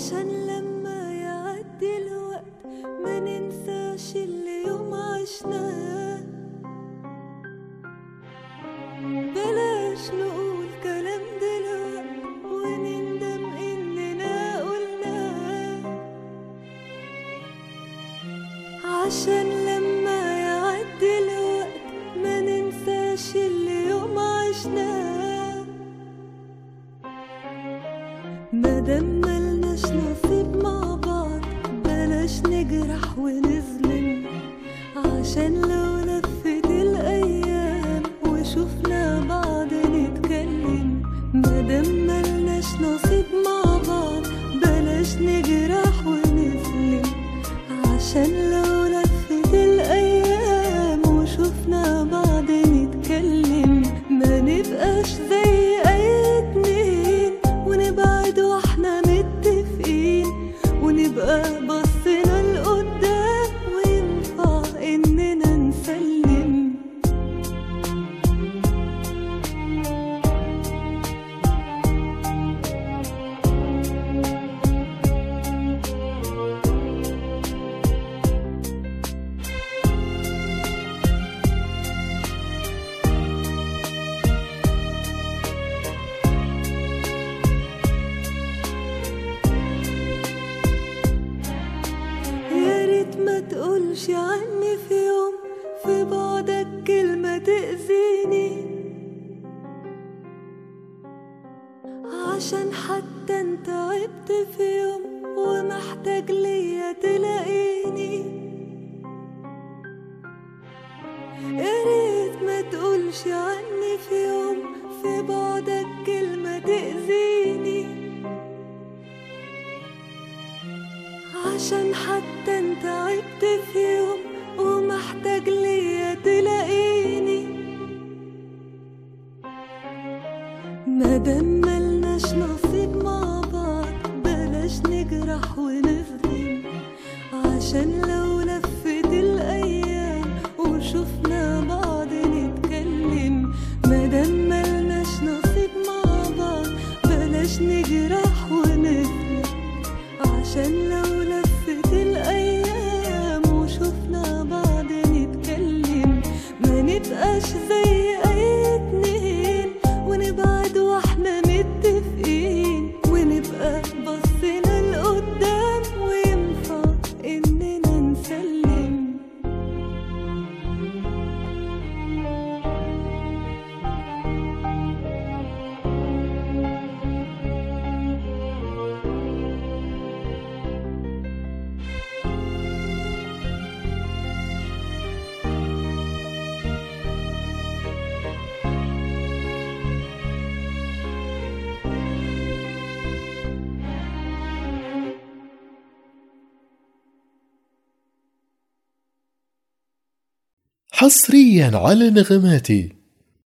عشان لما يعدي الوقت ما ننساش اللي يوم عشناه. بلاش نقول كلام دلوقتي ونندم إننا قلناه، عشان لما يعدي الوقت ما ننساش اللي يوم عشناه. مادام ملناش نصيب مع بعض بلاش نجرح ونظلم، عشان لو لفت الأيام وشوفنا بعض نتكلم. مادام ملناش نصيب مع بعض بلاش نجرح ونظلم، عشان لو لفت الأيام وشوفنا بعض نتكلم. ما نبقاش زي أي اتنين ونبعد واحنا متفقين، ونبقى بصنا لقدام وينفع إننا نسلم. ما تقولش عني في يوم في بعدك كلمة تأذيني، عشان حتى انت عبت في يوم ومحتاج ليا تلاقيني. يا ريت ما تقولش عني في يوم في بعدك كلمة تأذيني، عشان حتى انت عبت في يوم ومحتاج ليا تلاقيني. مادام ملناش نصيب مع بعض بلاش نجرح ونظلم، عشان لو لفت الأيام وشوفنا بعض نتكلم. مادام ملناش نصيب مع بعض بلاش نجرح ونظلم، عشان لو لفت الأيام وشوفنا بعض نتكلم. ما نبقاش زي أي اتنين ونبعد واحنا متفقين، ونبقى بصنا لقدام وينفع إننا نسلم. حصريا على نغماتي.